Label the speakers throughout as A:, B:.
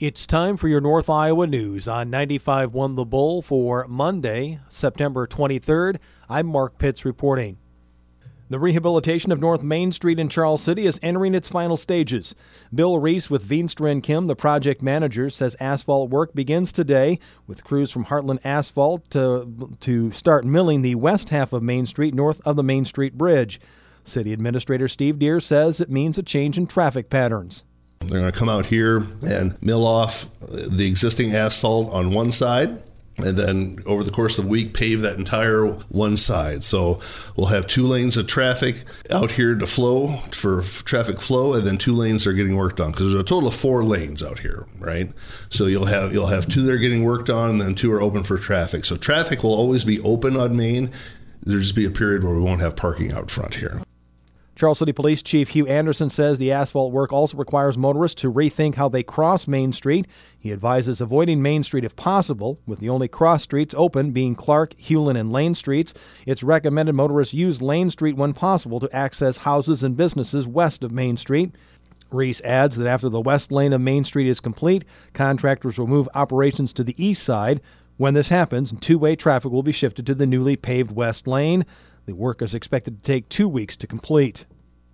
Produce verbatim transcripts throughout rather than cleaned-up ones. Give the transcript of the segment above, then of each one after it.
A: It's time for your North Iowa news on ninety-five point one The Bull for Monday, September twenty-third. I'm Mark Pitts reporting. The rehabilitation of North Main Street in Charles City is entering its final stages. Bill Reese with Veenstra and Kim, the project manager, says asphalt work begins today with crews from Heartland Asphalt to, to start milling the west half of Main Street north of the Main Street Bridge. City Administrator Steve Deere says it means a change in traffic patterns.
B: They're going to come out here and mill off the existing asphalt on one side, and then over the course of the week pave that entire one side. So we'll have two lanes of traffic out here to flow for traffic flow, and then two lanes are getting worked on, because there's a total of four lanes out here, right? So you'll have you'll have two that are getting worked on, and then two are open for traffic. So traffic will always be open on Main. There'll just be a period where we won't have parking out front here.
A: Charles City Police Chief Hugh Anderson says the asphalt work also requires motorists to rethink how they cross Main Street. He advises avoiding Main Street if possible, with the only cross streets open being Clark, Hewlin, and Lane Streets. It's recommended motorists use Lane Street when possible to access houses and businesses west of Main Street. Reese adds that after the west lane of Main Street is complete, contractors will move operations to the east side. When this happens, two-way traffic will be shifted to the newly paved west lane. The work is expected to take two weeks to complete.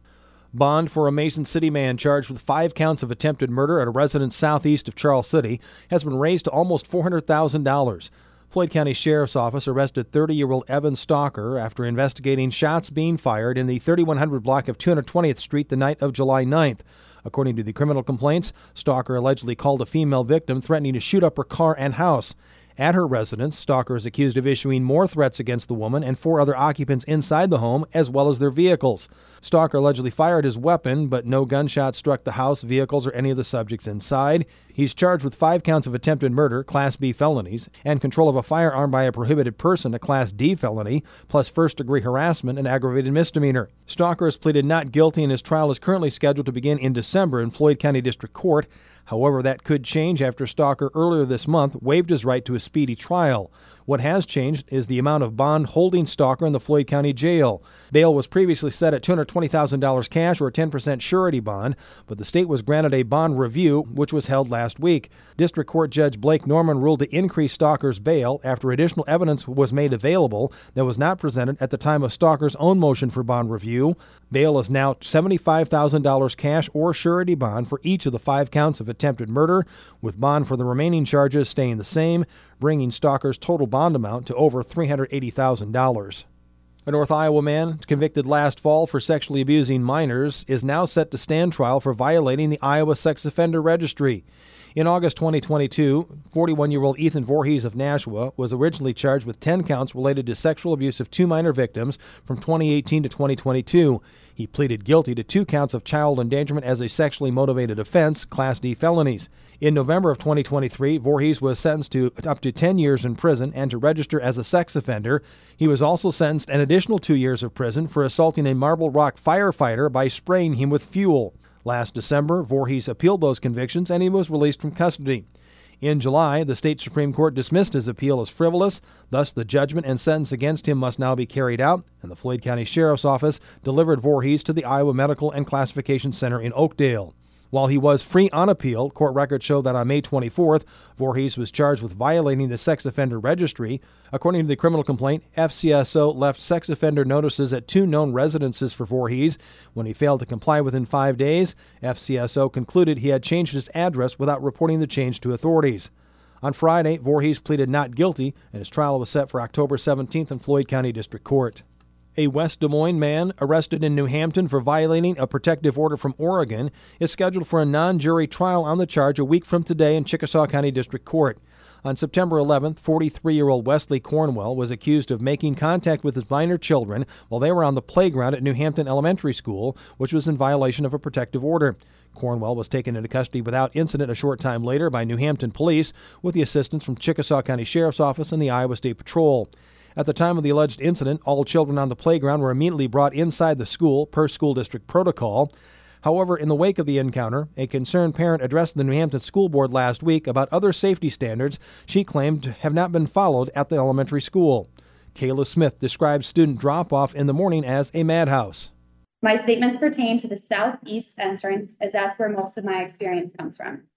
A: Bond for a Mason City man charged with five counts of attempted murder at a residence southeast of Charles City has been raised to almost four hundred thousand dollars. Floyd County Sheriff's Office arrested thirty-year-old Evan Stalker after investigating shots being fired in the thirty-one hundred block of two hundred twentieth Street the night of July ninth. According to the criminal complaints, Stalker allegedly called a female victim threatening to shoot up her car and house. At her residence, Stalker is accused of issuing more threats against the woman and four other occupants inside the home, as well as their vehicles. Stalker allegedly fired his weapon, but no gunshots struck the house, vehicles, or any of the subjects inside. He's charged with five counts of attempted murder, Class B felonies, and control of a firearm by a prohibited person, a Class D felony, plus first-degree harassment and aggravated misdemeanor. Stalker has pleaded not guilty, and his trial is currently scheduled to begin in December in Floyd County District Court. However, that could change after Stalker earlier this month waived his right to a speedy trial. What has changed is the amount of bond holding Stalker in the Floyd County Jail. Bail was previously set at two hundred twenty thousand dollars cash or a ten percent surety bond, but the state was granted a bond review, which was held last week. District Court Judge Blake Norman ruled to increase Stalker's bail after additional evidence was made available that was not presented at the time of Stalker's own motion for bond review. Bail is now seventy-five thousand dollars cash or surety bond for each of the five counts of attempted murder, with bond for the remaining charges staying the same, bringing Stalker's total bond amount to over three hundred eighty thousand dollars. A North Iowa man convicted last fall for sexually abusing minors is now set to stand trial for violating the Iowa Sex Offender Registry. In August twenty twenty-two, forty-one-year-old Ethan Voorhees of Nashua was originally charged with ten counts related to sexual abuse of two minor victims from twenty eighteen to twenty twenty-two. He pleaded guilty to two counts of child endangerment as a sexually motivated offense, Class D felonies. In November of twenty twenty-three, Voorhees was sentenced to up to ten years in prison and to register as a sex offender. He was also sentenced an additional two years of prison for assaulting a Marble Rock firefighter by spraying him with fuel. Last December, Voorhees appealed those convictions and he was released from custody. In July, the state Supreme Court dismissed his appeal as frivolous. Thus, the judgment and sentence against him must now be carried out, and the Floyd County Sheriff's Office delivered Voorhees to the Iowa Medical and Classification Center in Oakdale. While he was free on appeal, court records show that on May twenty-fourth, Voorhees was charged with violating the sex offender registry. According to the criminal complaint, F C S O left sex offender notices at two known residences for Voorhees. When he failed to comply within five days, F C S O concluded he had changed his address without reporting the change to authorities. On Friday, Voorhees pleaded not guilty, and his trial was set for October seventeenth in Floyd County District Court. A West Des Moines man arrested in New Hampton for violating a protective order from Oregon is scheduled for a non-jury trial on the charge a week from today in Chickasaw County District Court. On September eleventh, forty-three-year-old Wesley Cornwell was accused of making contact with his minor children while they were on the playground at New Hampton Elementary School, which was in violation of a protective order. Cornwell was taken into custody without incident a short time later by New Hampton police with the assistance from Chickasaw County Sheriff's Office and the Iowa State Patrol. At the time of the alleged incident, all children on the playground were immediately brought inside the school per school district protocol. However, in the wake of the encounter, a concerned parent addressed the New Hampton School Board last week about other safety standards she claimed have not been followed at the elementary school. Kayla Smith describes student drop-off in the morning as a madhouse.
C: My statements pertain to the southeast entrance, as that's where most of my experience comes from.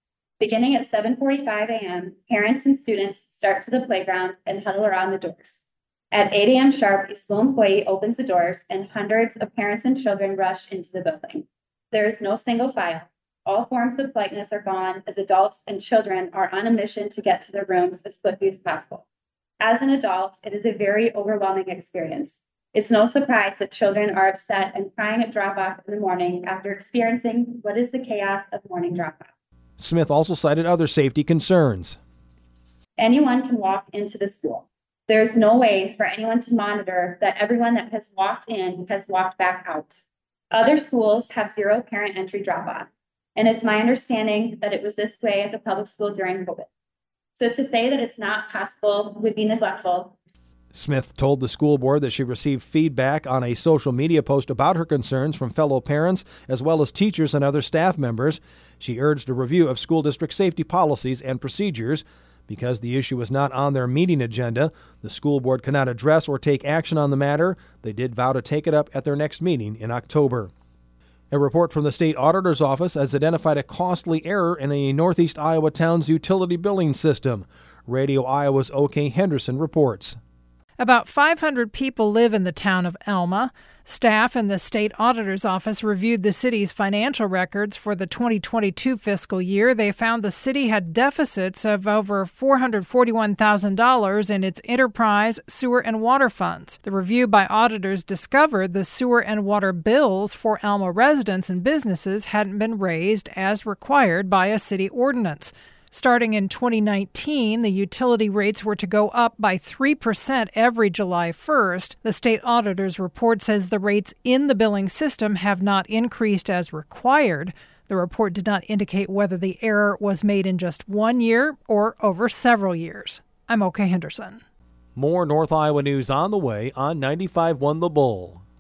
C: Beginning at seven forty-five a.m., parents and students start to the playground and huddle around the doors. At eight a.m. sharp, a school employee opens the doors and hundreds of parents and children rush into the building. There is no single file. All forms of politeness are gone as adults and children are on a mission to get to their rooms as quickly as possible. As an adult, it is a very overwhelming experience. It's no surprise that children are upset and crying at drop-off in the morning after experiencing what is the chaos of morning drop-off.
A: Smith also cited other safety concerns.
C: Anyone can walk into the school. There's no way for anyone to monitor that everyone that has walked in has walked back out. Other schools have zero parent entry drop-off, and it's my understanding that it was this way at the public school during COVID. So to say that it's not possible would be neglectful.
A: Smith told the school board that she received feedback on a social media post about her concerns from fellow parents as well as teachers and other staff members. She urged a review of school district safety policies and procedures. Because the issue was not on their meeting agenda, the school board cannot address or take action on the matter. They did vow to take it up at their next meeting in October. A report from the state auditor's office has identified a costly error in a northeast Iowa town's utility billing system. Radio Iowa's O K Henderson reports.
D: About five hundred people live in the town of Elma. Staff in the state auditor's office reviewed the city's financial records for the twenty twenty-two fiscal year. They found the city had deficits of over four hundred forty-one thousand dollars in its enterprise, sewer, and water funds. The review by auditors discovered the sewer and water bills for Elma residents and businesses hadn't been raised as required by a city ordinance. Starting in twenty nineteen, the utility rates were to go up by three percent every July first. The state auditor's report says the rates in the billing system have not increased as required. The report did not indicate whether the error was made in just one year or over several years. I'm O K Henderson.
A: More North Iowa news on the way on ninety-five point one The Bull.